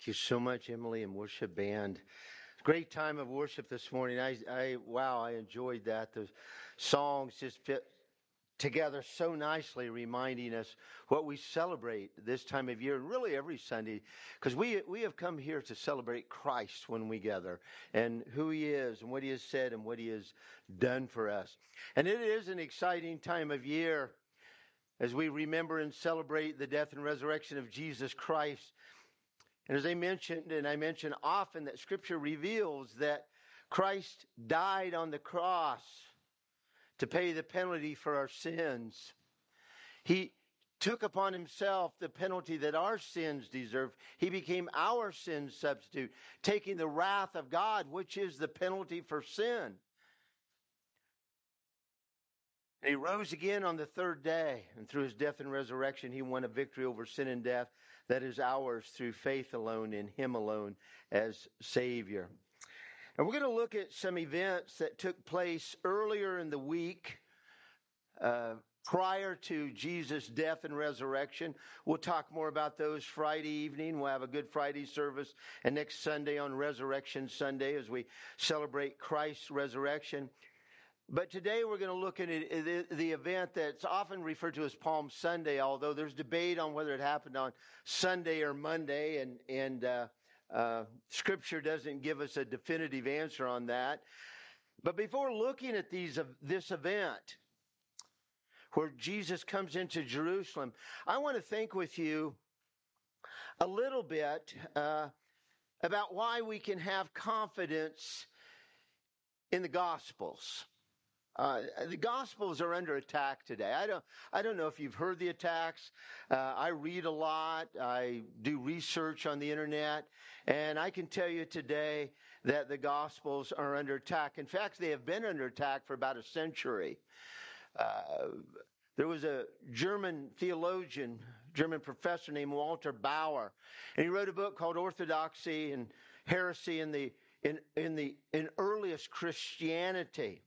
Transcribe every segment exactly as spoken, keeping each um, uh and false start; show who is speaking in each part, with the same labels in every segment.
Speaker 1: Thank you so much, Emily and worship band. Great time of worship this morning. I, I wow, I enjoyed that. The songs just fit together so nicely, reminding us what we celebrate this time of year and really every Sunday, because we we have come here to celebrate Christ when we gather and who He is and what He has said and what He has done for us. And it is an exciting time of year as we remember and celebrate the death and resurrection of Jesus Christ. And as I mentioned, and I mention often, that Scripture reveals that Christ died on the cross to pay the penalty for our sins. He took upon Himself the penalty that our sins deserve. He became our sin substitute, taking the wrath of God, which is the penalty for sin. And He rose again on the third day, and through His death and resurrection, He won a victory over sin and death that is ours through faith alone in Him alone as Savior. And we're going to look at some events that took place earlier in the week uh, prior to Jesus' death and resurrection. We'll talk more about those Friday evening. We'll have a Good Friday service, and next Sunday on Resurrection Sunday as we celebrate Christ's resurrection. But today we're going to look at it, the event that's often referred to as Palm Sunday, although there's debate on whether it happened on Sunday or Monday, and, and uh, uh, Scripture doesn't give us a definitive answer on that. But before looking at these this event, where Jesus comes into Jerusalem, I want to think with you a little bit uh, about why we can have confidence in the Gospels. Uh, the Gospels are under attack today. I don't, I don't know if you've heard the attacks. Uh, I read a lot. I do research on the internet. And I can tell you today that the Gospels are under attack. In fact, they have been under attack for about a century. Uh, there was a German theologian, German professor named Walter Bauer. And he wrote a book called Orthodoxy and Heresy in the, in, in the, in earliest Christianity.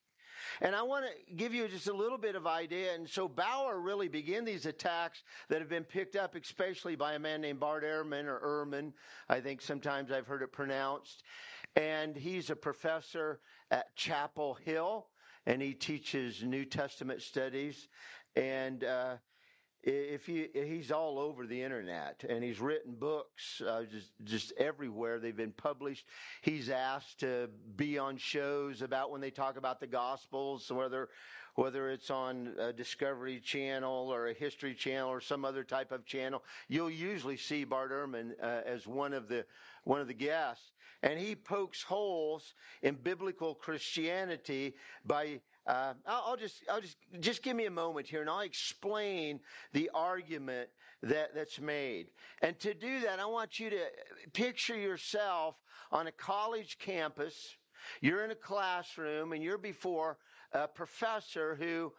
Speaker 1: And I want to give you just a little bit of idea. And so Bauer really began these attacks that have been picked up, especially by a man named Bart Ehrman or Ehrman. I think sometimes I've heard it pronounced. And he's a professor at Chapel Hill, and he teaches New Testament studies. And uh, if you, he's all over the internet, and he's written books uh, just just everywhere. They've been published. He's asked to be on shows about when they talk about the Gospels, whether whether it's on a Discovery Channel or a History Channel or some other type of channel. You'll usually see Bart Ehrman uh, as one of the one of the guests, and he pokes holes in biblical Christianity by. Uh, I'll, I'll just, I'll just, just give me a moment here, and I'll explain the argument that, that's made. And to do that, I want you to picture yourself on a college campus. You're in a classroom, and you're before a professor who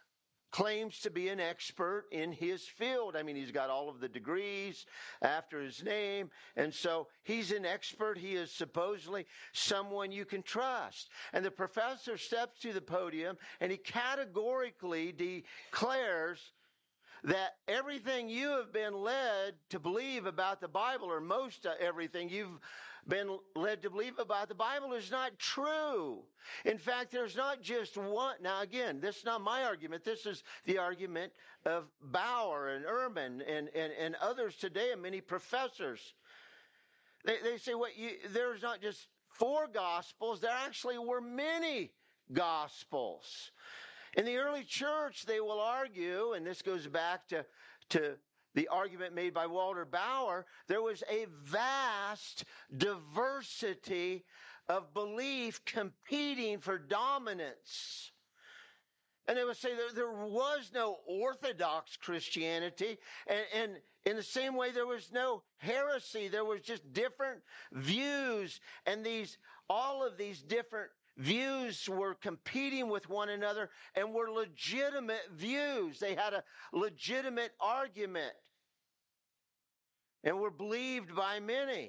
Speaker 1: claims to be an expert in his field. I mean, he's got all of the degrees after his name. And so he's an expert. He is supposedly someone you can trust. And the professor steps to the podium and he categorically declares that everything you have been led to believe about the Bible, or most everything you've been led to believe about the Bible, is not true. In fact, there's not just one. Now, again, this is not my argument. This is the argument of Bauer and Ehrman and, and, and others today, and many professors. They, they say, well, you, there's not just four Gospels. There actually were many Gospels. In the early church, they will argue, and this goes back to, to the argument made by Walter Bauer, there was a vast diversity of belief competing for dominance. And they would say that there was no Orthodox Christianity, and, and in the same way there was no heresy. There was just different views, and these all of these different views were competing with one another and were legitimate views. They had a legitimate argument and were believed by many.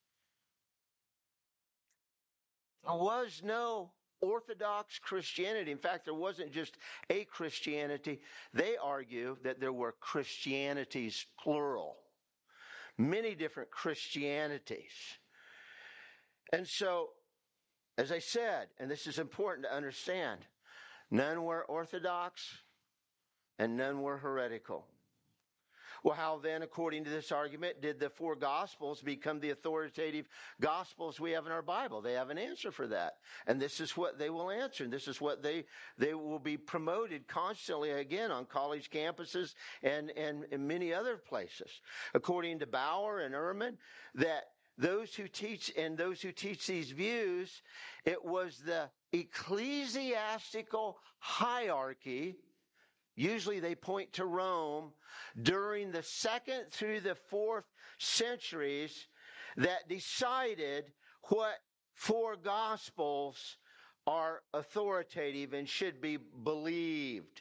Speaker 1: There was no Orthodox Christianity. In fact, there wasn't just a Christianity. They argue that there were Christianities, plural. many different Christianities. And so, as I said, and this is important to understand, none were orthodox and none were heretical. Well, how then, according to this argument, did the four Gospels become the authoritative Gospels we have in our Bible? They have an answer for that. And this is what they will answer. And this is what they, they will be promoted constantly, again, on college campuses and, and in many other places. According to Bauer and Ehrman, that those who teach and those who teach these views, it was the ecclesiastical hierarchy. Usually they point to Rome during the second through the fourth centuries that decided what four Gospels are authoritative and should be believed.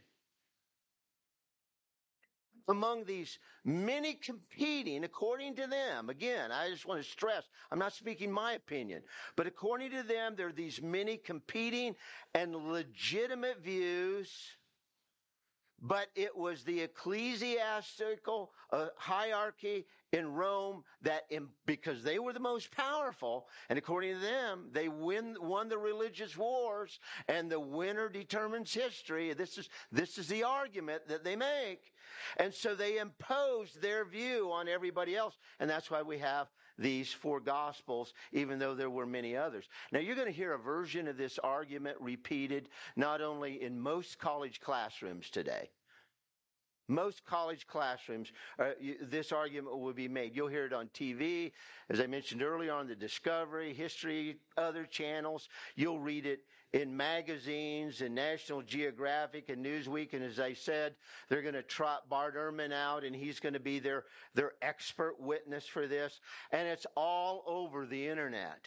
Speaker 1: Among these many competing, according to them, again, I just want to stress, I'm not speaking my opinion, but according to them, there are these many competing and legitimate views. But it was the ecclesiastical uh, hierarchy in Rome that, in, because they were the most powerful, and according to them, they win, won the religious wars, and the winner determines history. This is, this is the argument that they make. And so they imposed their view on everybody else, and that's why we have these four Gospels, even though there were many others. Now, you're going to hear a version of this argument repeated not only in most college classrooms today. Most college classrooms, uh, you, this argument will be made. You'll hear it on T V, as I mentioned earlier, on the Discovery, History, other channels. You'll read it in magazines and National Geographic and Newsweek. And as I said, they're going to trot Bart Ehrman out, and he's going to be their, their expert witness for this. And it's all over the internet.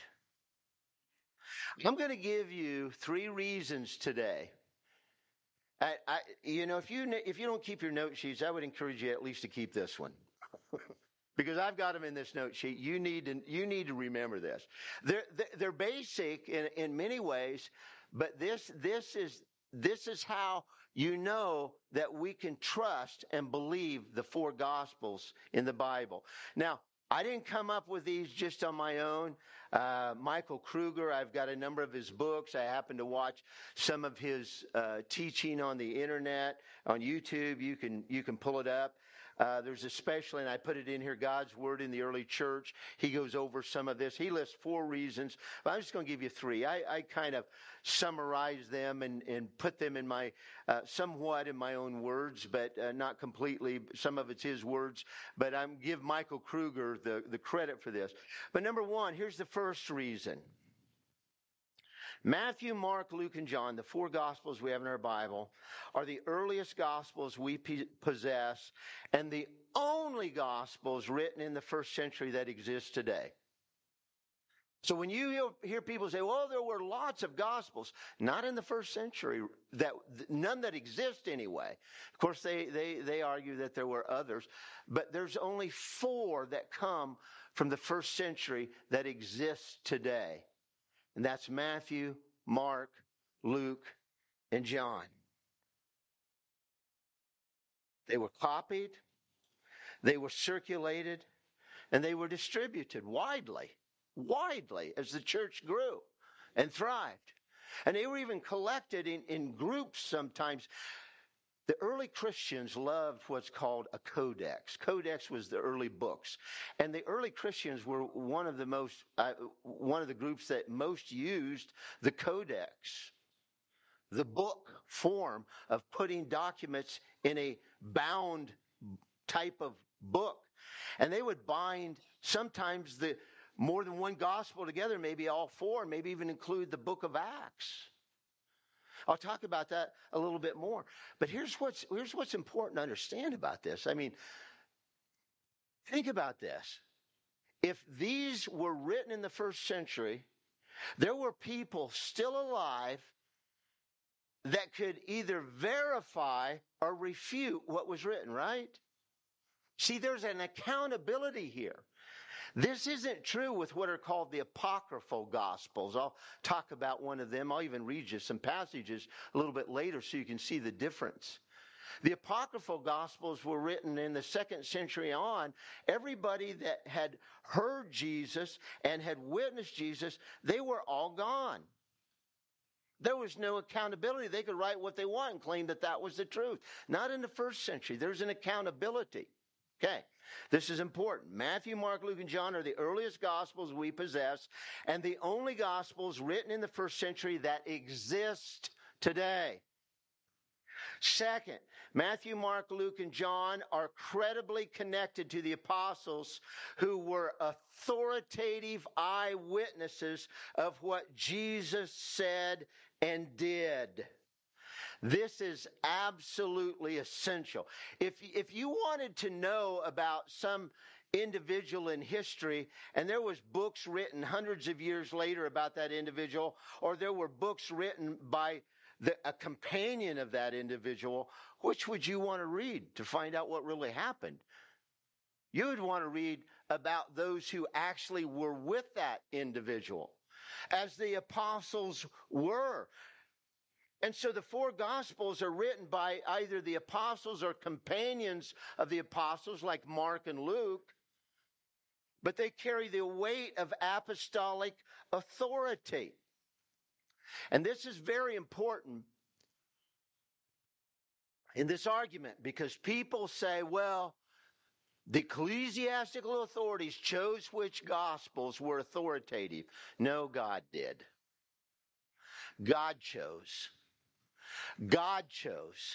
Speaker 1: I'm going to give you three reasons today. I, I, you know, if you if you don't keep your note sheets, I would encourage you at least to keep this one, because I've got them in this note sheet. You need to you need to remember this. They're they're basic in in many ways, but this this is this is how you know that we can trust and believe the four Gospels in the Bible. Now, I didn't come up with these just on my own. Uh, Michael Kruger, I've got a number of his books. I happen to watch some of his uh, teaching on the internet, on YouTube. You can you can pull it up. Uh, there's especially, and I put it in here, God's Word in the Early Church. He goes over some of this. He lists four reasons, but I'm just going to give you three. I, I kind of summarize them and, and put them in my, uh, somewhat in my own words, but uh, not completely. Some of it's his words, but I'm give Michael Kruger the, the credit for this. But number one, here's the first reason. Matthew, Mark, Luke, and John, the four Gospels we have in our Bible, are the earliest Gospels we possess and the only Gospels written in the first century that exist today. So when you hear people say, well, there were lots of Gospels, not in the first century, that none that exist anyway. Of course, they, they, they argue that there were others, but there's only four that come from the first century that exist today. And that's Matthew, Mark, Luke, and John. They were copied, they were circulated, and they were distributed widely, widely as the church grew and thrived. And they were even collected in, in groups sometimes. The early Christians loved what's called a codex. Codex was the early books. And the early Christians were one of the most, uh, one of the groups that most used the codex, the book form of putting documents in a bound type of book. And they would bind sometimes the more than one gospel together, maybe all four, maybe even include the book of Acts. I'll talk about that a little bit more. But here's what's, here's what's important to understand about this. I mean, think about this. If these were written in the first century, there were people still alive that could either verify or refute what was written, right? See, there's an accountability here. This isn't true with what are called the apocryphal Gospels. I'll talk about one of them. I'll even read you some passages a little bit later so you can see the difference. The apocryphal gospels were written in the second century on. Everybody that had heard Jesus and had witnessed Jesus, they were all gone. There was no accountability. They could write what they want and claim that that was the truth. Not in the first century. There's an accountability. Okay, this is important. Matthew, Mark, Luke, and John are the earliest gospels we possess, and the only gospels written in the first century that exist today. Second, Matthew, Mark, Luke, and John are credibly connected to the apostles who were authoritative eyewitnesses of what Jesus said and did. This is absolutely essential. If, if you wanted to know about some individual in history, and there was books written hundreds of years later about that individual, or there were books written by the, a companion of that individual, which would you want to read to find out what really happened? You would want to read about those who actually were with that individual, as the apostles were. And so the four gospels are written by either the apostles or companions of the apostles like Mark and Luke, but they carry the weight of apostolic authority. And this is very important in this argument because people say, well, the ecclesiastical authorities chose which gospels were authoritative. No, God did. God chose. God chose.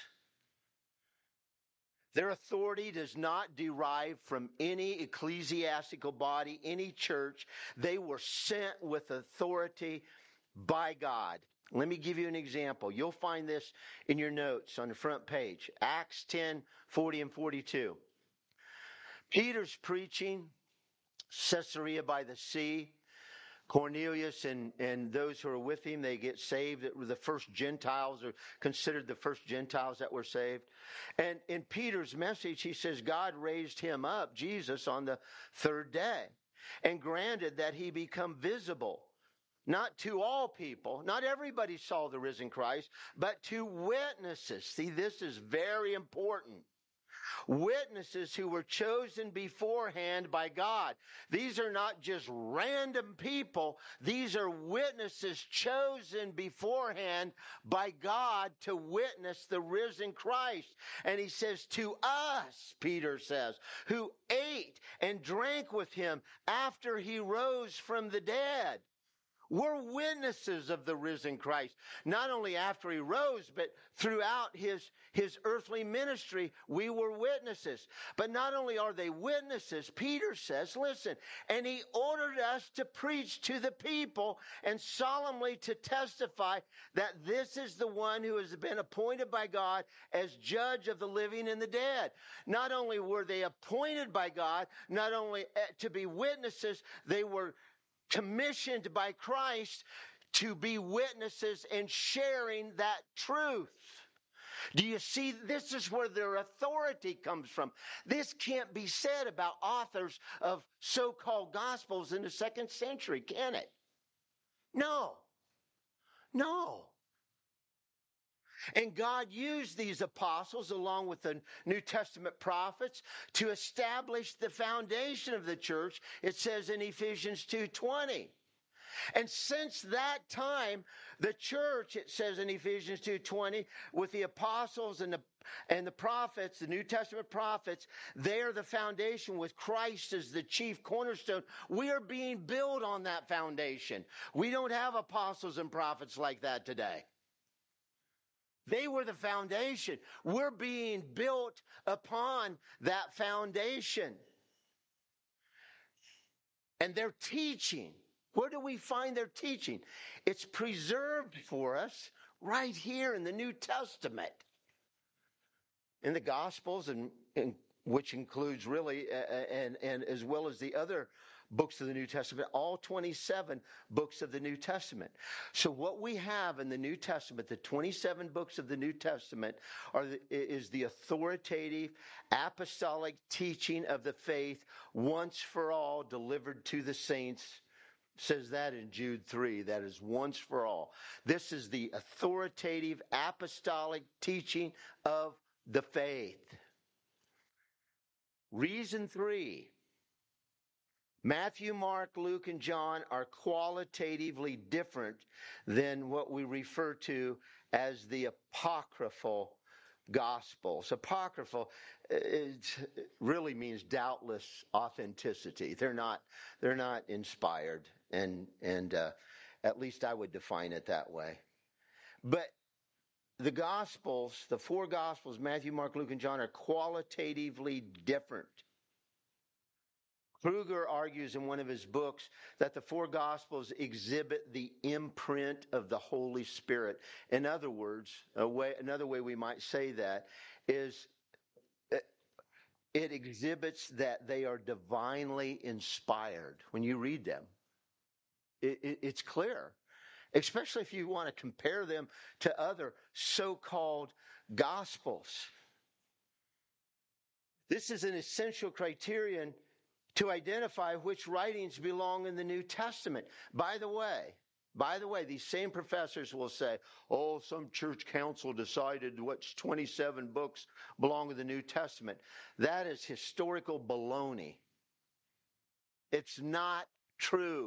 Speaker 1: Their authority does not derive from any ecclesiastical body, any church. They were sent with authority by God. Let me give you an example. You'll find this in your notes on the front page. Acts ten, forty and forty-two. Peter's preaching, Caesarea by the sea. Cornelius and, and those who are with him, they get saved. The first Gentiles are considered the first Gentiles that were saved. And in Peter's message, he says God raised him up, Jesus, on the third day and granted that he become visible. Not to all people. Not everybody saw the risen Christ, but to witnesses. See, this is very important. Witnesses who were chosen beforehand by God. These are not just random people. These are witnesses chosen beforehand by God to witness the risen Christ. And he says, to us, Peter says, who ate and drank with him after he rose from the dead. We're witnesses of the risen Christ, not only after he rose, but throughout his, his earthly ministry, we were witnesses. But not only are they witnesses, Peter says, listen, and he ordered us to preach to the people and solemnly to testify that this is the one who has been appointed by God as judge of the living and the dead. Not only were they appointed by God, not only to be witnesses, they were commissioned by Christ to be witnesses and sharing that truth. Do you see? This is where their authority comes from. This can't be said about authors of so-called gospels in the second century, can it? No. No. And God used these apostles along with the New Testament prophets to establish the foundation of the church. It says in Ephesians two twenty. And since that time, the church, it says in Ephesians two twenty, with the apostles and the and the prophets, the New Testament prophets, they are the foundation with Christ as the chief cornerstone. We are being built on that foundation. We don't have apostles and prophets like that today. They were the foundation. We're being built upon that foundation. And their teaching, where do we find their teaching? It's preserved for us right here in the New Testament. In the Gospels, and, and which includes really, uh, and, and as well as the other books of the New Testament, all twenty-seven books of the New Testament. So what we have in the New Testament, the twenty-seven books of the New Testament, are the, is the authoritative apostolic teaching of the faith once for all delivered to the saints. Says that in Jude three, that is once for all. This is the authoritative apostolic teaching of the faith. Reason three, Matthew, Mark, Luke, and John are qualitatively different than what we refer to as the apocryphal Gospels. Apocryphal it really means doubtless authenticity. They're not they're not inspired, and and uh, at least I would define it that way. But the Gospels, the four Gospels, Matthew, Mark, Luke, and John, are qualitatively different. Kruger argues in one of his books that the four Gospels exhibit the imprint of the Holy Spirit. In other words, a way, another way we might say that is it exhibits that they are divinely inspired. When you read them, it, it, it's clear, especially if you want to compare them to other so-called Gospels. This is an essential criterion to identify which writings belong in the New Testament. By the way, by the way, these same professors will say, oh, some church council decided which twenty-seven books belong in the New Testament. That is historical baloney. It's not true.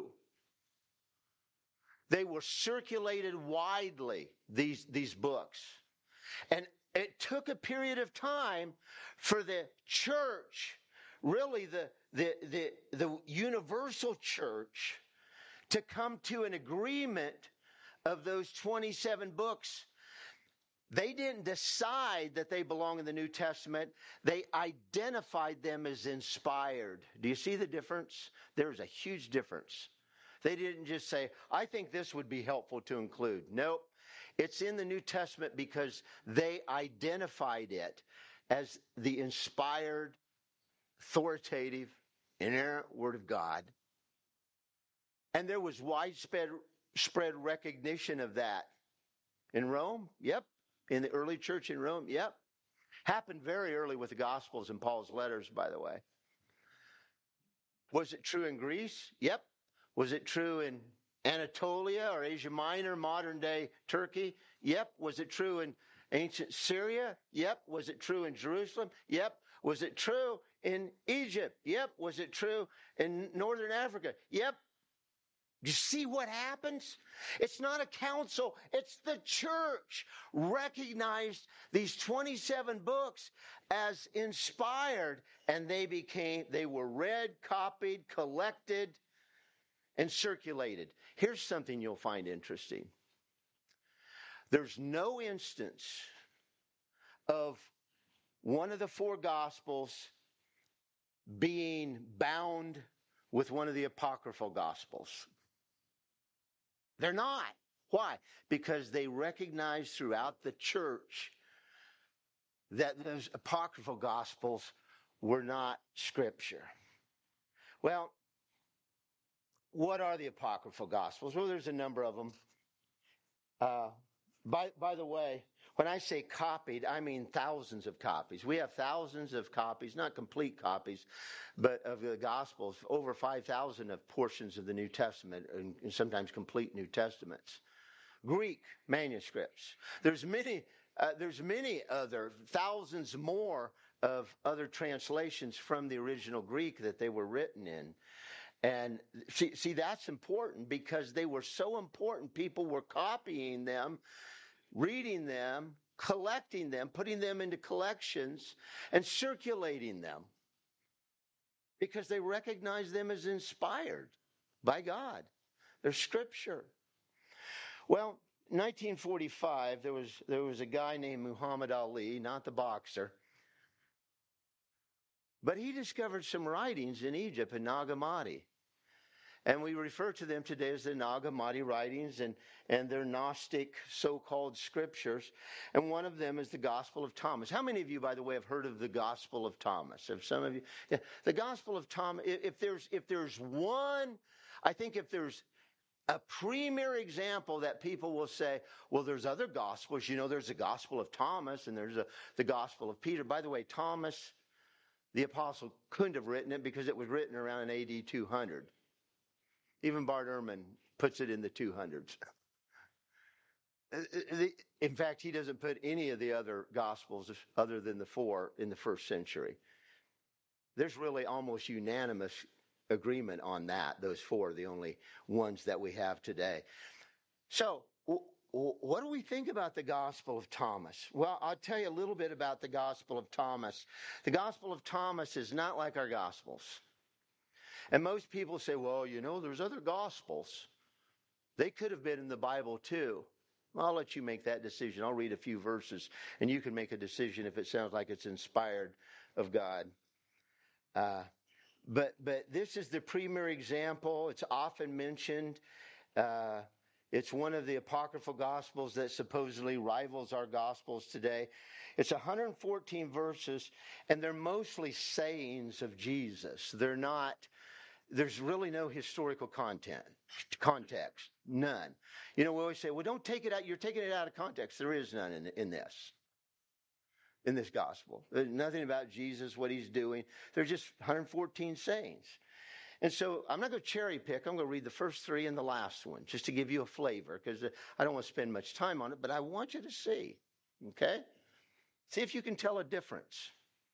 Speaker 1: They were circulated widely, these, these books. And it took a period of time for the church, really the The, the, the universal church, to come to an agreement of those twenty-seven books. They didn't decide that they belong in the New Testament. They identified them as inspired. Do you see the difference? There's a huge difference. They didn't just say, I think this would be helpful to include. Nope. It's in the New Testament because they identified it as the inspired, authoritative, inerrant Word of God. And there was widespread spread recognition of that. In Rome? Yep. In the early church in Rome? Yep. Happened very early with the Gospels and Paul's letters, by the way. Was it true in Greece? Yep. Was it true in Anatolia or Asia Minor, modern day Turkey? Yep. Was it true in ancient Syria? Yep. Was it true in Jerusalem? Yep. Was it true in Egypt? Yep. Was it true in Northern Africa? Yep. You see what happens? It's not a council. It's the church recognized these twenty-seven books as inspired, and they became, they were read, copied, collected, and circulated. Here's something you'll find interesting. There's no instance of one of the four Gospels being bound with one of the apocryphal Gospels. They're not. Why? Because they recognize throughout the church that those apocryphal Gospels were not Scripture. Well, what are the apocryphal Gospels? Well, there's a number of them. Uh, by, by the way, when I say copied, I mean thousands of copies. We have thousands of copies, not complete copies, but of the Gospels, over five thousand of portions of the New Testament, and, and sometimes complete New Testaments. Greek manuscripts. There's many, uh, there's many other, thousands more of other translations from the original Greek that they were written in. And see, see, that's important because they were so important. People were copying them, reading them, collecting them, putting them into collections, and circulating them because they recognized them as inspired by God. They're Scripture. Well, in nineteen forty-five, there was, there was a guy named Muhammad Ali, not the boxer, but he discovered some writings in Egypt, in Nag Hammadi. And we refer to them today as the Nag Hammadi writings and, and their Gnostic so-called scriptures. And one of them is the Gospel of Thomas. How many of you, by the way, have heard of the Gospel of Thomas? Have some of you? Yeah, the Gospel of Thomas, if there's, if there's one, I think if there's a premier example that people will say, well, there's other Gospels. You know, there's the Gospel of Thomas and there's a, the Gospel of Peter. By the way, Thomas, the apostle, couldn't have written it because it was written around A D two hundred. Even Bart Ehrman puts it in the two hundreds. In fact, he doesn't put any of the other gospels other than the four in the first century. There's really almost unanimous agreement on that. Those four are the only ones that we have today. So, what do we think about the Gospel of Thomas? Well, I'll tell you a little bit about the Gospel of Thomas. The Gospel of Thomas is not like our Gospels. And most people say, well, you know, there's other Gospels. They could have been in the Bible too. Well, I'll let you make that decision. I'll read a few verses, and you can make a decision if it sounds like it's inspired of God. Uh, but but this is the premier example. It's often mentioned. Uh, it's one of the apocryphal Gospels that supposedly rivals our Gospels today. It's one hundred fourteen verses, and they're mostly sayings of Jesus. They're not... There's really no historical content, context, none. You know, we always say, well, don't take it out. You're taking it out of context. There is none in, in this, in this gospel. There's nothing about Jesus, what he's doing. There's just one hundred fourteen sayings. And so I'm not going to cherry pick. I'm going to read the first three and the last one just to give you a flavor, because I don't want to spend much time on it, but I want you to see, okay? See if you can tell a difference.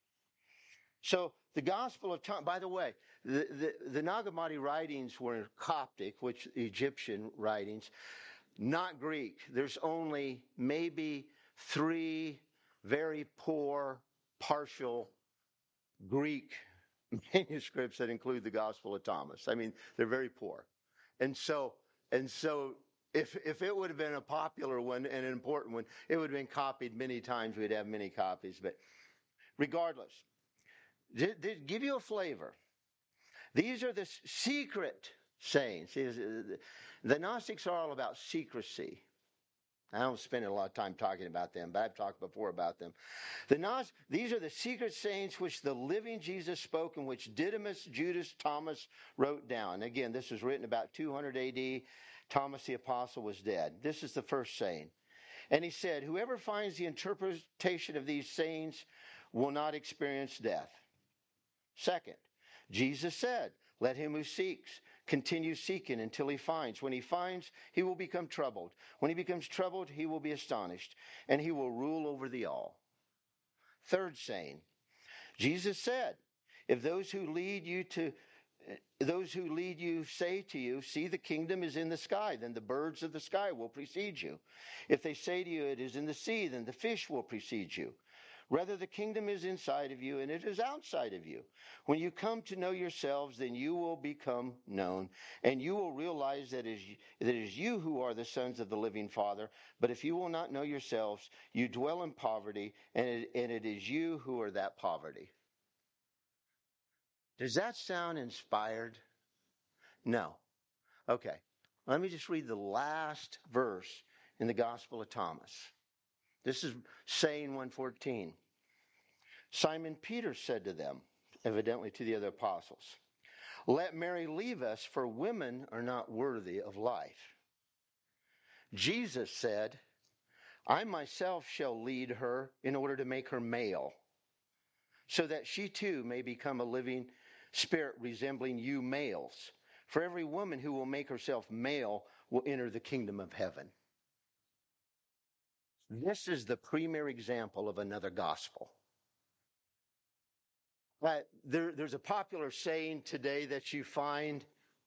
Speaker 1: So the Gospel of Thomas, by the way, the, the, the Nag Hammadi writings were Coptic, which Egyptian writings, not Greek. There's only maybe three very poor, partial Greek manuscripts that include the Gospel of Thomas. I mean, they're very poor. And so, and so if, if it would have been a popular one and an important one, it would have been copied many times. We'd have many copies. But regardless, to give you a flavor, these are the secret sayings. The Gnostics are all about secrecy. I don't spend a lot of time talking about them, but I've talked before about them. The Gnost- these are the secret sayings which the living Jesus spoke and which Didymus, Judas, Thomas wrote down. Again, this was written about two hundred A D. Thomas the Apostle was dead. This is the first saying. And he said, whoever finds the interpretation of these sayings will not experience death. Second, Jesus said, let him who seeks continue seeking until he finds. When he finds, he will become troubled. When he becomes troubled, he will be astonished, and he will rule over the all. Third saying, Jesus said, if those who lead you to those who lead you say to you, see, the kingdom is in the sky, then the birds of the sky will precede you. If they say to you, it is in the sea, then the fish will precede you. Rather, the kingdom is inside of you, and it is outside of you. When you come to know yourselves, then you will become known, and you will realize that it is, that it is you who are the sons of the living Father. But if you will not know yourselves, you dwell in poverty, and it, and it is you who are that poverty. Does that sound inspired? No. Okay. Let me just read the last verse in the Gospel of Thomas. This is saying one fourteen. Simon Peter said to them, evidently to the other apostles, let Mary leave us, for women are not worthy of life. Jesus said, I myself shall lead her in order to make her male, so that she too may become a living spirit resembling you males. For every woman who will make herself male will enter the kingdom of heaven. This is the premier example of another gospel. Uh, there, there's a popular saying today that you find,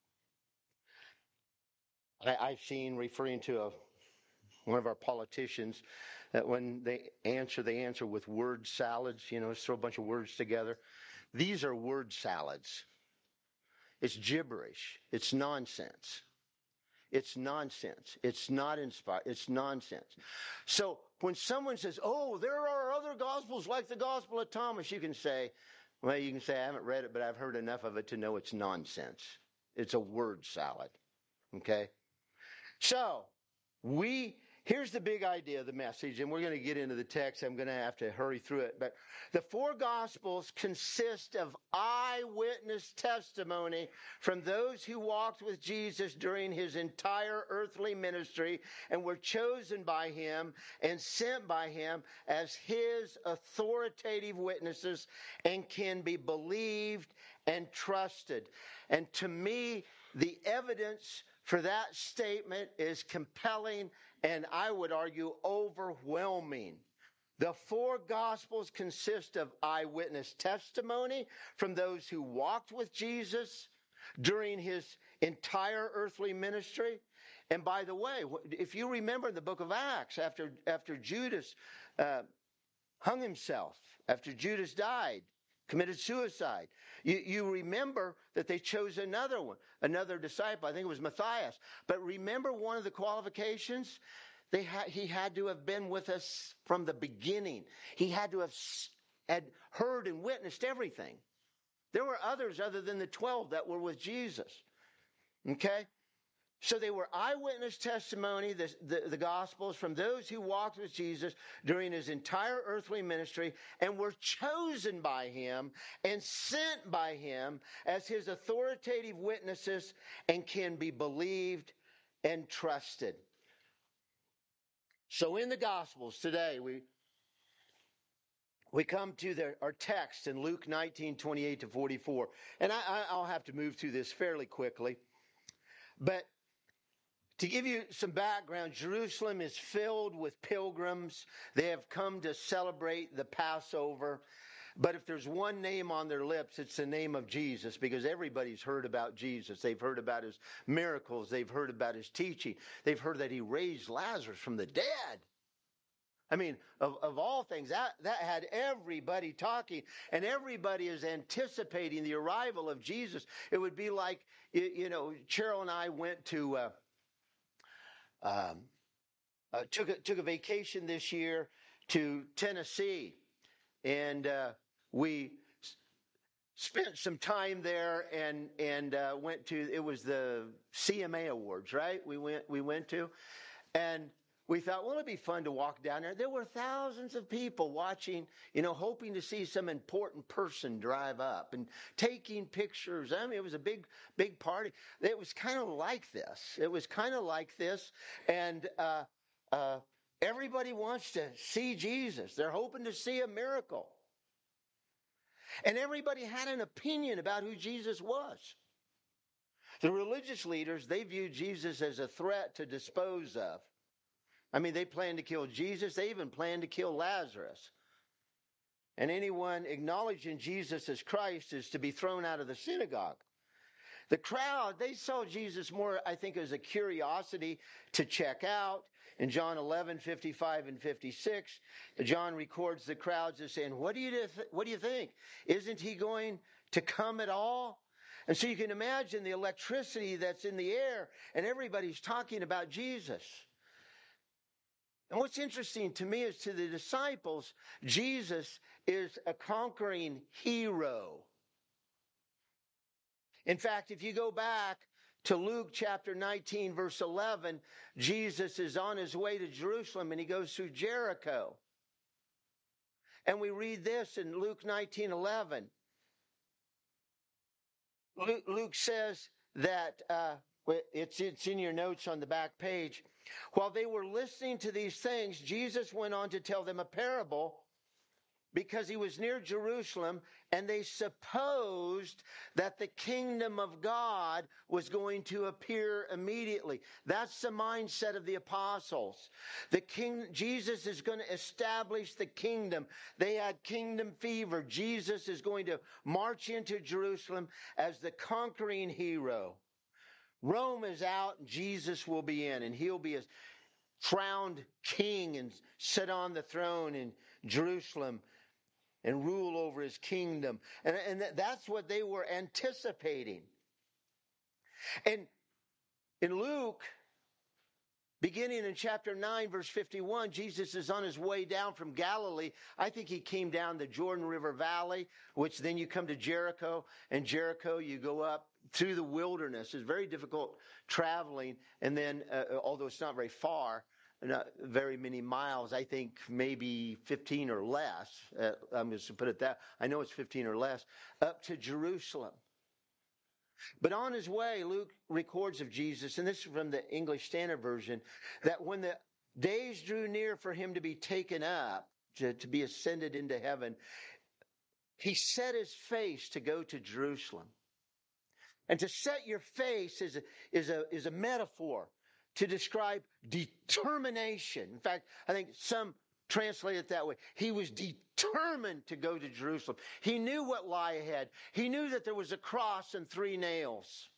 Speaker 1: I, I've seen referring to a, one of our politicians, that when they answer, they answer with word salads, you know, throw a bunch of words together. These are word salads. It's gibberish. It's nonsense. It's nonsense. It's not inspired. It's nonsense. So when someone says, oh, there are other gospels like the Gospel of Thomas, you can say, well, you can say, I haven't read it, but I've heard enough of it to know it's nonsense. It's a word salad. Okay? So, we, here's the big idea of the message, and we're going to get into the text. I'm going to have to hurry through it. But the four Gospels consist of eyewitness testimony from those who walked with Jesus during his entire earthly ministry and were chosen by him and sent by him as his authoritative witnesses and can be believed and trusted. And to me, the evidence for that statement is compelling and I would argue overwhelming. The four Gospels consist of eyewitness testimony from those who walked with Jesus during his entire earthly ministry. And by the way, if you remember the book of Acts, after, after Judas uh, hung himself, after Judas died, committed suicide, you, you remember that they chose another one, another disciple. I think it was Matthias. But remember one of the qualifications? They had, he had to have been with us from the beginning. He had to have had heard and witnessed everything. There were others other than the twelve that were with Jesus. Okay? So they were eyewitness testimony, the, the, the Gospels, from those who walked with Jesus during his entire earthly ministry and were chosen by him and sent by him as his authoritative witnesses and can be believed and trusted. So in the Gospels today, we we come to the, our text in Luke nineteen, twenty-eight to forty-four. And I, I, I'll have to move through this fairly quickly. But to give you some background, Jerusalem is filled with pilgrims. They have come to celebrate the Passover. But if there's one name on their lips, it's the name of Jesus, because everybody's heard about Jesus. They've heard about his miracles. They've heard about his teaching. They've heard that he raised Lazarus from the dead. I mean, of, of all things, that, that had everybody talking, and everybody is anticipating the arrival of Jesus. It would be like, you, you know, Cheryl and I went to, uh, um, uh, took, a, took a vacation this year to Tennessee, and uh, we spent some time there and and uh, went to, it was the C M A Awards, right? We went we went to, and we thought, well, it'd be fun to walk down there. There were thousands of people watching, you know, hoping to see some important person drive up and taking pictures. I mean, it was a big, big party. It was kind of like this. It was kind of like this, and uh, uh, everybody wants to see Jesus. They're hoping to see a miracle. And everybody had an opinion about who Jesus was. The religious leaders, they viewed Jesus as a threat to dispose of. I mean, they planned to kill Jesus. They even planned to kill Lazarus. And anyone acknowledging Jesus as Christ is to be thrown out of the synagogue. The crowd, they saw Jesus more, I think, as a curiosity to check out. In John eleven, fifty-five and fifty-six, John records the crowds as saying, what do you th- what do you think? Isn't he going to come at all? And so you can imagine the electricity that's in the air, and everybody's talking about Jesus. And what's interesting to me is, to the disciples, Jesus is a conquering hero. In fact, if you go back to Luke chapter nineteen, verse eleven, Jesus is on his way to Jerusalem and he goes through Jericho. And we read this in Luke nineteen eleven. Luke, Luke says that, uh, it's, it's in your notes on the back page. While they were listening to these things, Jesus went on to tell them a parable, because he was near Jerusalem, and they supposed that the kingdom of God was going to appear immediately. That's the mindset of the apostles. The king, Jesus is going to establish the kingdom. They had kingdom fever. Jesus is going to march into Jerusalem as the conquering hero. Rome is out, Jesus will be in, and he'll be a crowned king and sit on the throne in Jerusalem and rule over his kingdom. And, and that's what they were anticipating. And in Luke, beginning in chapter nine, verse fifty-one, Jesus is on his way down from Galilee. I think he came down the Jordan River Valley, which then you come to Jericho. And Jericho, you go up through the wilderness. It's very difficult traveling. And then, uh, although it's not very far, not very many miles, I think maybe fifteen or less. Uh, I'm just to put it that. I know it's fifteen or less, up to Jerusalem. But on his way, Luke records of Jesus, and this is from the English Standard Version, that when the days drew near for him to be taken up, to, to be ascended into heaven, he set his face to go to Jerusalem. And to set your face is a, is a, is a metaphor to describe determination. In fact, I think some translate it that way. He was determined to go to Jerusalem. He knew what lay ahead. He knew that there was a cross and three nails.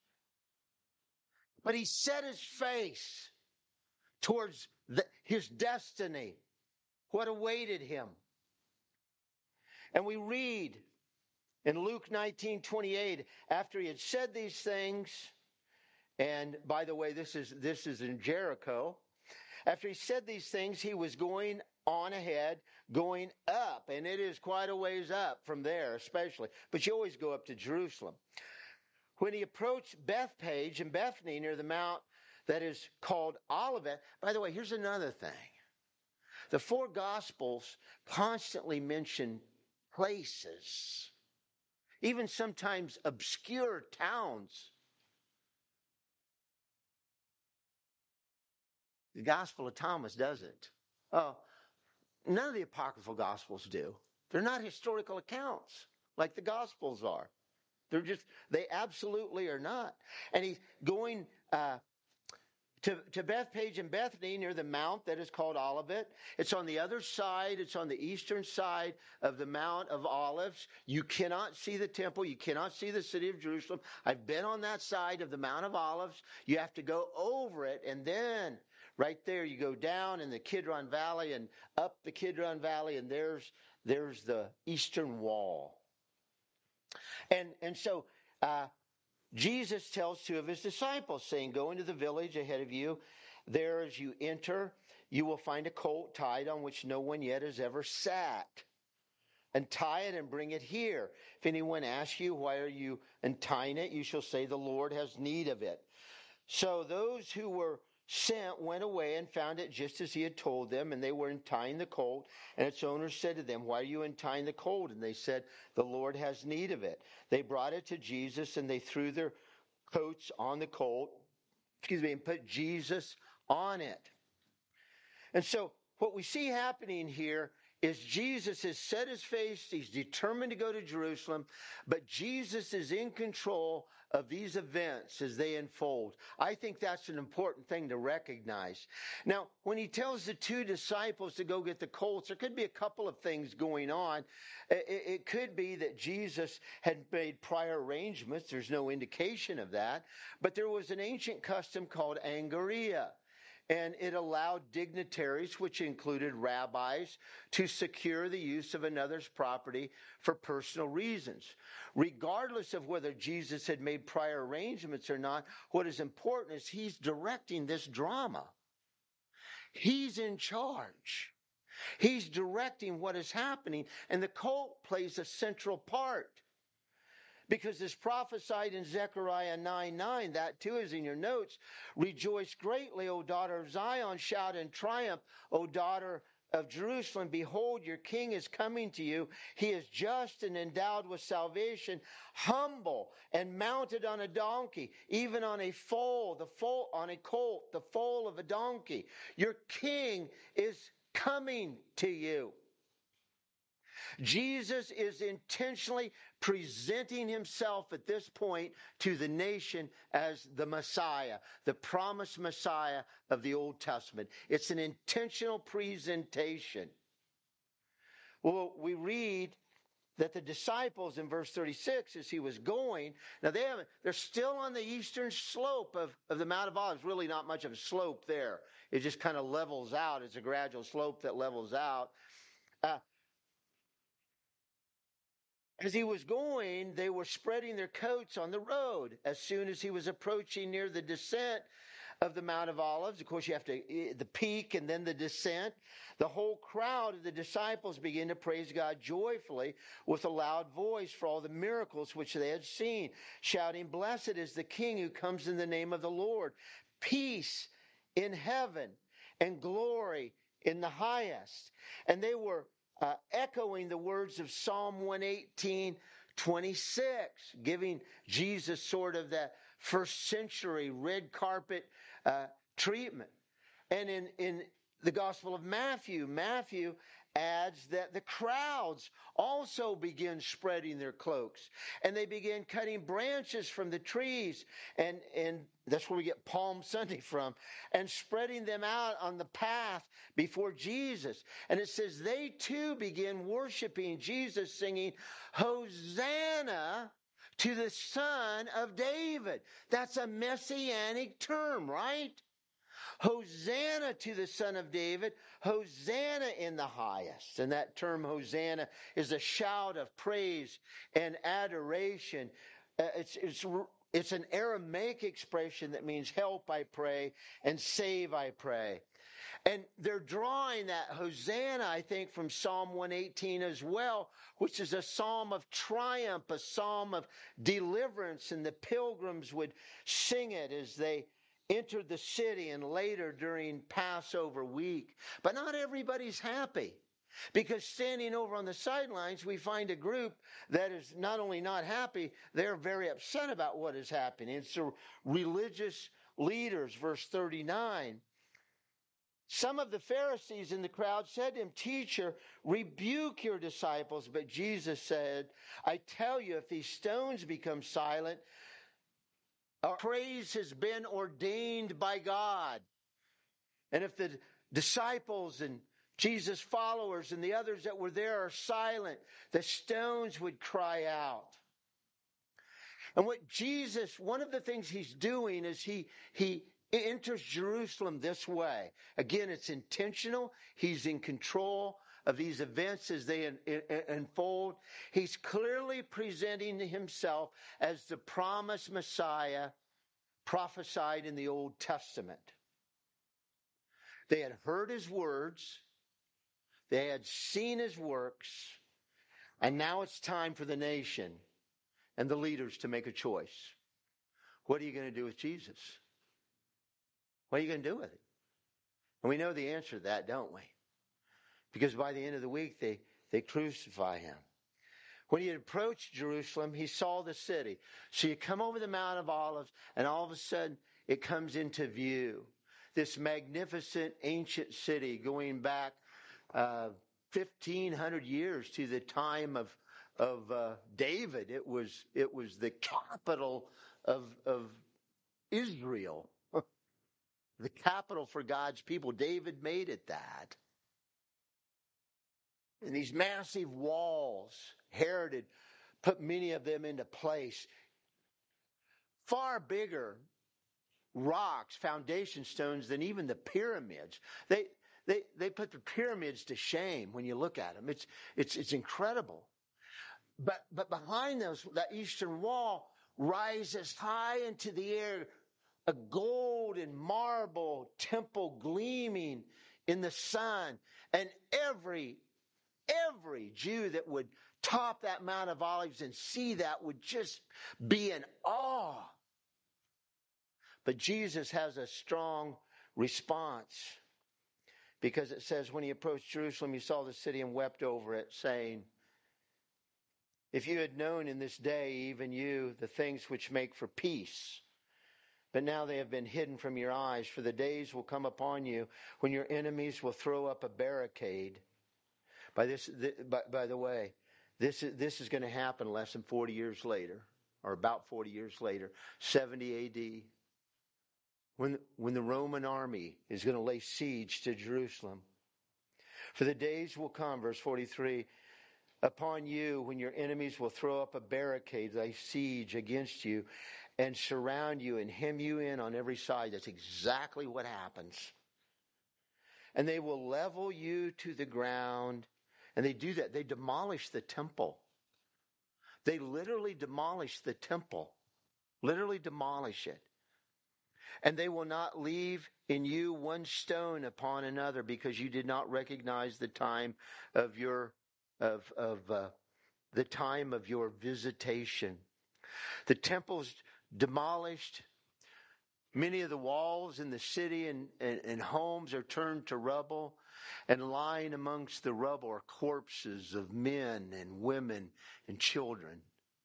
Speaker 1: But he set his face towards the, his destiny, what awaited him. And we read in Luke nineteen twenty-eight, after he had said these things, and by the way, this is this is in Jericho. After he said these things, he was going on ahead, going up, and it is quite a ways up from there, especially. But you always go up to Jerusalem. When he approached Bethpage and Bethany near the mount that is called Olivet, by the way, here's another thing. The four Gospels constantly mention places, even sometimes obscure towns. The Gospel of Thomas doesn't. Oh, none of the apocryphal Gospels do. They're not historical accounts like the Gospels are. They're just, they absolutely are not. And he's going uh, to, to Bethpage and Bethany near the mount that is called Olivet. It's on the other side. It's on the eastern side of the Mount of Olives. You cannot see the temple. You cannot see the city of Jerusalem. I've been on that side of the Mount of Olives. You have to go over it, and then right there you go down in the Kidron Valley and up the Kidron Valley, and there's there's the eastern wall. And and so uh, Jesus tells two of his disciples, saying, go into the village ahead of you. There as you enter, you will find a colt tied on which no one yet has ever sat. And tie it and bring it here. If anyone asks you, why are you untying it? You shall say, the Lord has need of it. So those who were sent went away and found it just as he had told them, and they were untying the colt. And its owner said to them, why are you untying the colt? And they said, the Lord has need of it. They brought it to Jesus, and they threw their coats on the colt, excuse me, and put Jesus on it. And so what we see happening here is Jesus has set his face, he's determined to go to Jerusalem, but Jesus is in control of these events as they unfold. I think that's an important thing to recognize. Now, when he tells the two disciples to go get the colts, there could be a couple of things going on. It, it could be that Jesus had made prior arrangements. There's no indication of that. But there was an ancient custom called angaria. And it allowed dignitaries, which included rabbis, to secure the use of another's property for personal reasons. Regardless of whether Jesus had made prior arrangements or not, what is important is he's directing this drama. He's in charge. He's directing what is happening, and the colt plays a central part. Because as prophesied in Zechariah nine nine, that too is in your notes. Rejoice greatly, O daughter of Zion. Shout in triumph, O daughter of Jerusalem. Behold, your king is coming to you. He is just and endowed with salvation, humble and mounted on a donkey, even on a foal, the foal on a colt, the foal of a donkey. Your king is coming to you. Jesus is intentionally presenting himself at this point to the nation as the Messiah, the promised Messiah of the Old Testament. It's an intentional presentation. Well, we read that the disciples in verse thirty-six, as he was going, now they haven't, they're still on the eastern slope of, of the Mount of Olives. Really not much of a slope there. It just kind of levels out. It's a gradual slope that levels out. Uh, As he was going, they were spreading their coats on the road. As soon as he was approaching near the descent of the Mount of Olives, of course you have to, the peak and then the descent, the whole crowd of the disciples began to praise God joyfully with a loud voice for all the miracles which they had seen, shouting, blessed is the King who comes in the name of the Lord. Peace in heaven and glory in the highest. And they were Uh, echoing the words of Psalm one eighteen, twenty-six, giving Jesus sort of that first century red carpet uh, treatment. And in, in the Gospel of Matthew, Matthew adds that the crowds also begin spreading their cloaks, and they begin cutting branches from the trees, and, and that's where we get Palm Sunday from, and spreading them out on the path before Jesus. And it says they too begin worshiping Jesus, singing, Hosanna to the Son of David. That's a messianic term, right? Hosanna to the Son of David, Hosanna in the highest. And that term Hosanna is a shout of praise and adoration. Uh, it's, it's, it's an Aramaic expression that means help, I pray, and save, I pray. And they're drawing that Hosanna, I think, from Psalm one eighteen as well, which is a psalm of triumph, a psalm of deliverance. And the pilgrims would sing it as they entered the city and later during Passover week. But not everybody's happy, because standing over on the sidelines, we find a group that is not only not happy, they're very upset about what is happening. It's the religious leaders, verse thirty-nine. Some of the Pharisees in the crowd said to him, Teacher, rebuke your disciples. But Jesus said, I tell you, if these stones become silent, our praise has been ordained by God. And if the disciples and Jesus' followers and the others that were there are silent, the stones would cry out. And what Jesus, one of the things he's doing is he, he enters Jerusalem this way. Again, it's intentional. He's in control of these events as they unfold. He's clearly presenting himself as the promised Messiah prophesied in the Old Testament. They had heard his words. They had seen his works. And now it's time for the nation and the leaders to make a choice. What are you going to do with Jesus? What are you going to do with it? And we know the answer to that, don't we? Because by the end of the week, they, they crucify him. When he had approached Jerusalem, he saw the city. So you come over the Mount of Olives, and all of a sudden, it comes into view. This magnificent ancient city going back uh, fifteen hundred years to the time of of uh, David. It was it was the capital of of Israel, the capital for God's people. David made it that. And these massive walls, Herod had put many of them into place. Far bigger rocks, foundation stones than even the pyramids. They they they put the pyramids to shame when you look at them. It's it's it's incredible. But but behind those, that eastern wall rises high into the air, a gold and marble temple gleaming in the sun, and every Every Jew that would top that Mount of Olives and see that would just be in awe. But Jesus has a strong response, because it says when he approached Jerusalem, he saw the city and wept over it, saying, if you had known in this day, even you, the things which make for peace, but now they have been hidden from your eyes, for the days will come upon you when your enemies will throw up a barricade. By this, by, by the way, this is, this is going to happen less than forty years later, or about forty years later, seventy A D, when, when the Roman army is going to lay siege to Jerusalem. For the days will come, verse forty-three, upon you when your enemies will throw up a barricade, a siege against you, and surround you and hem you in on every side. That's exactly what happens. And they will level you to the ground. And they do that. They demolish the temple. They literally demolish the temple. Literally demolish it. And they will not leave in you one stone upon another, because you did not recognize the time of your of of uh, the time of your visitation. The temple's demolished. Many of the walls in the city and, and, and homes are turned to rubble, and lying amongst the rubble are corpses of men and women and children.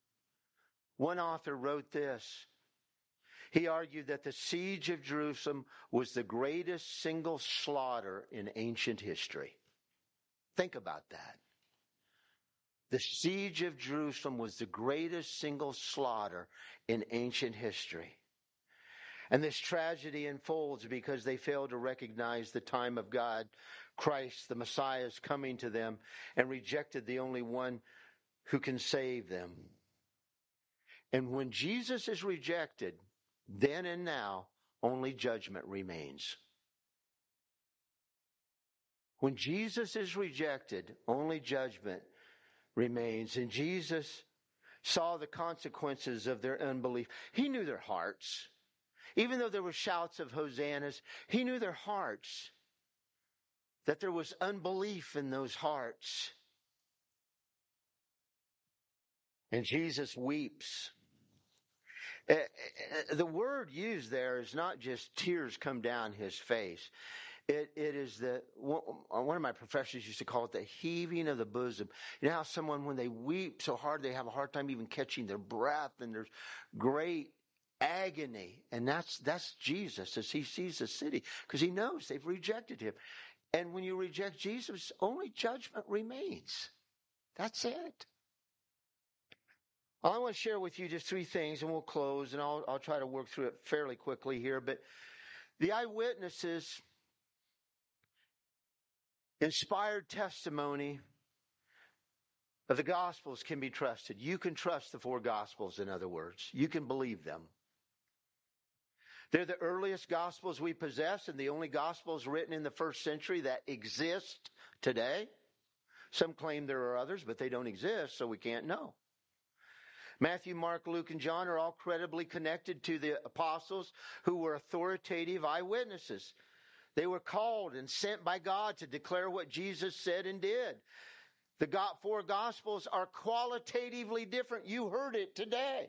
Speaker 1: One author wrote this. He argued that the siege of Jerusalem was the greatest single slaughter in ancient history. Think about that. The siege of Jerusalem was the greatest single slaughter in ancient history. And this tragedy unfolds because they failed to recognize the time of God, Christ, the Messiah, is coming to them, and rejected the only one who can save them. And when Jesus is rejected, then and now, only judgment remains. When Jesus is rejected, only judgment remains. And Jesus saw the consequences of their unbelief. He knew their hearts. Even though there were shouts of hosannas, he knew their hearts, that there was unbelief in those hearts. And Jesus weeps. The word used there is not just tears come down his face. It, it is the, one of my professors used to call it the heaving of the bosom. You know how someone, when they weep so hard, they have a hard time even catching their breath, and there's great agony. And that's, that's Jesus as he sees the city, because he knows they've rejected him. And when you reject Jesus, only judgment remains. That's it. Well, I want to share with you just three things, and we'll close, and I'll, I'll try to work through it fairly quickly here. But the eyewitnesses' inspired testimony of the Gospels can be trusted. You can trust the four Gospels, in other words. You can believe them. They're the earliest Gospels we possess, and the only Gospels written in the first century that exist today. Some claim there are others, but they don't exist, so we can't know. Matthew, Mark, Luke, and John are all credibly connected to the apostles who were authoritative eyewitnesses. They were called and sent by God to declare what Jesus said and did. The four Gospels are qualitatively different. You heard it today.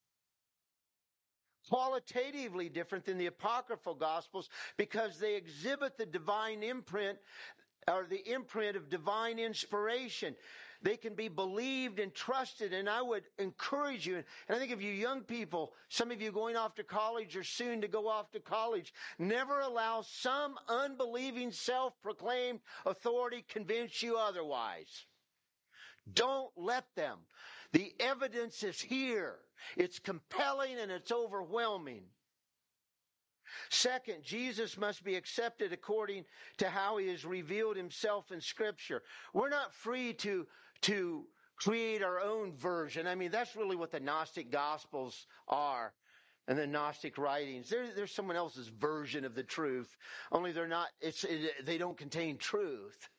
Speaker 1: Qualitatively different than the apocryphal Gospels because they exhibit the divine imprint, or the imprint of divine inspiration. They can be believed and trusted, and I would encourage you, and I think of you young people, some of you going off to college or soon to go off to college, never allow some unbelieving self-proclaimed authority convince you otherwise. Don't let them. The evidence is here. It's compelling and it's overwhelming. Second, Jesus must be accepted according to how he has revealed himself in Scripture. We're not free to, to create our own version. I mean, that's really what the Gnostic Gospels are and the Gnostic writings. They're, they're someone else's version of the truth, only they're not, it's, it, they don't contain truth.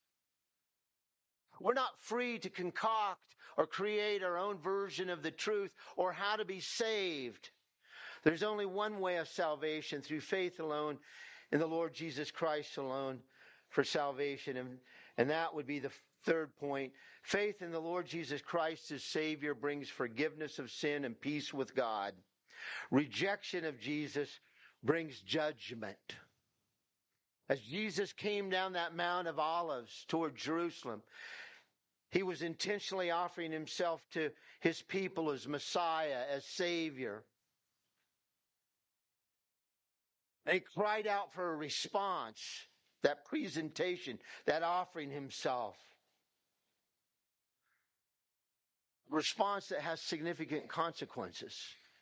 Speaker 1: We're not free to concoct or create our own version of the truth or how to be saved. There's only one way of salvation, through faith alone in the Lord Jesus Christ alone for salvation. And, and that would be the third point. Faith in the Lord Jesus Christ as Savior brings forgiveness of sin and peace with God. Rejection of Jesus brings judgment. As Jesus came down that Mount of Olives toward Jerusalem, he was intentionally offering himself to his people as Messiah, as Savior. And he cried out for a response, that presentation, that offering himself. A response that has significant consequences.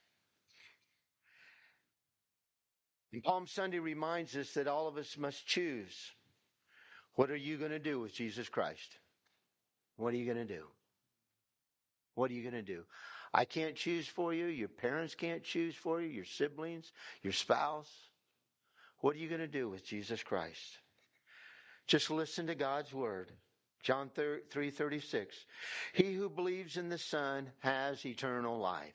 Speaker 1: And Palm Sunday reminds us that all of us must choose. What are you going to do with Jesus Christ? What are you going to do? What are you going to do? I can't choose for you. Your parents can't choose for you. Your siblings, your spouse. What are you going to do with Jesus Christ? Just listen to God's word. John three thirty-six. He who believes in the Son has eternal life.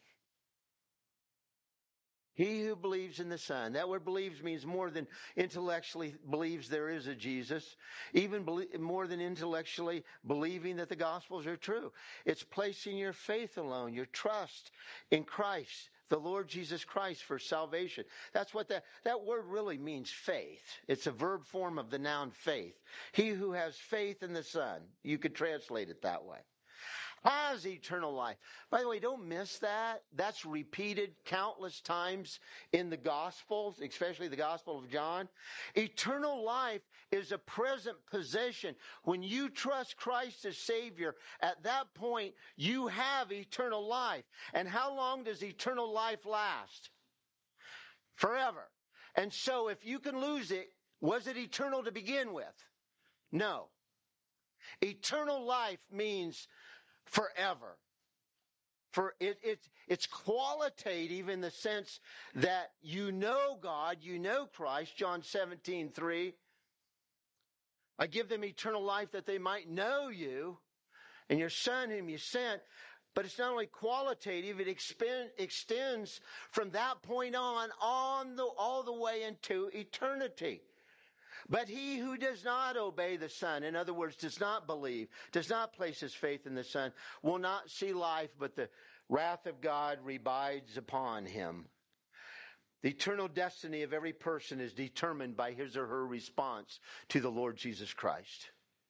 Speaker 1: He who believes in the Son. That word believes means more than intellectually believes there is a Jesus. Even belie- more than intellectually believing that the Gospels are true. It's placing your faith alone, your trust in Christ, the Lord Jesus Christ, for salvation. That's what that, that word really means, faith. It's a verb form of the noun faith. He who has faith in the Son. You could translate it that way. has eternal life. By the way, don't miss that. That's repeated countless times in the Gospels, especially the Gospel of John. Eternal life is a present possession. When you trust Christ as Savior, at that point, you have eternal life. And how long does eternal life last? Forever. And so if you can lose it, was it eternal to begin with? No. Eternal life means forever. For it, it, it's qualitative in the sense that you know God, you know Christ. John seventeen three. I give them eternal life that they might know you and your Son whom you sent. But it's not only qualitative, it expend, extends from that point on, on the, all the way into eternity. But he who does not obey the Son, in other words, does not believe, does not place his faith in the Son, will not see life, but the wrath of God abides upon him. The eternal destiny of every person is determined by his or her response to the Lord Jesus Christ.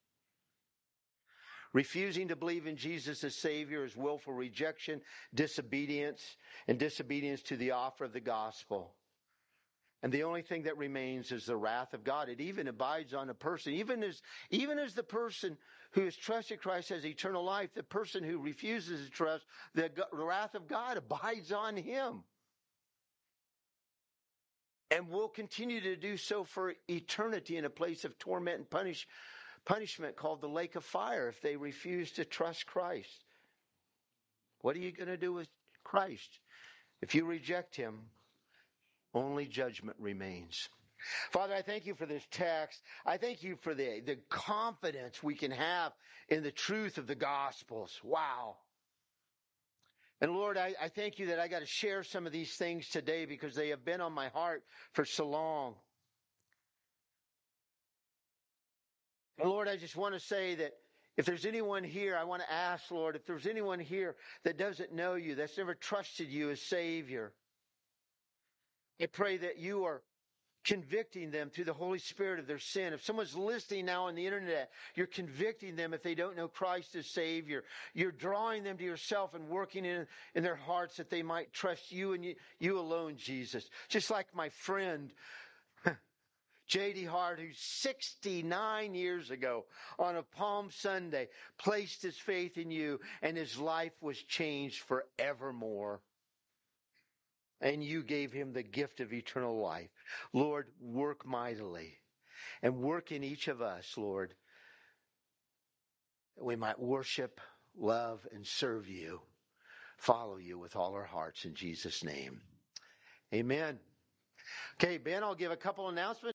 Speaker 1: Refusing to believe in Jesus as Savior is willful rejection, disobedience, and disobedience to the offer of the gospel. And the only thing that remains is the wrath of God. It even abides on a person. Even as, even as the person who has trusted Christ has eternal life, the person who refuses to trust, the, the wrath of God abides on him. And will continue to do so for eternity in a place of torment and punish, punishment called the lake of fire if they refuse to trust Christ. What are you going to do with Christ? If you reject him, only judgment remains. Father, I thank you for this text. I thank you for the, the confidence we can have in the truth of the Gospels. Wow. And Lord, I, I thank you that I got to share some of these things today because they have been on my heart for so long. And Lord, I just want to say that if there's anyone here, I want to ask, Lord, if there's anyone here that doesn't know you, that's never trusted you as Savior, I pray that you are convicting them through the Holy Spirit of their sin. If someone's listening now on the internet, you're convicting them if they don't know Christ as Savior. You're drawing them to yourself and working in, in their hearts that they might trust you and you, you alone, Jesus. Just like my friend, J D Hart, who sixty-nine years ago on a Palm Sunday placed his faith in you and his life was changed forevermore. And you gave him the gift of eternal life. Lord, work mightily and work in each of us, Lord, that we might worship, love, and serve you, follow you with all our hearts in Jesus' name. Amen. Okay, Ben, I'll give a couple announcements.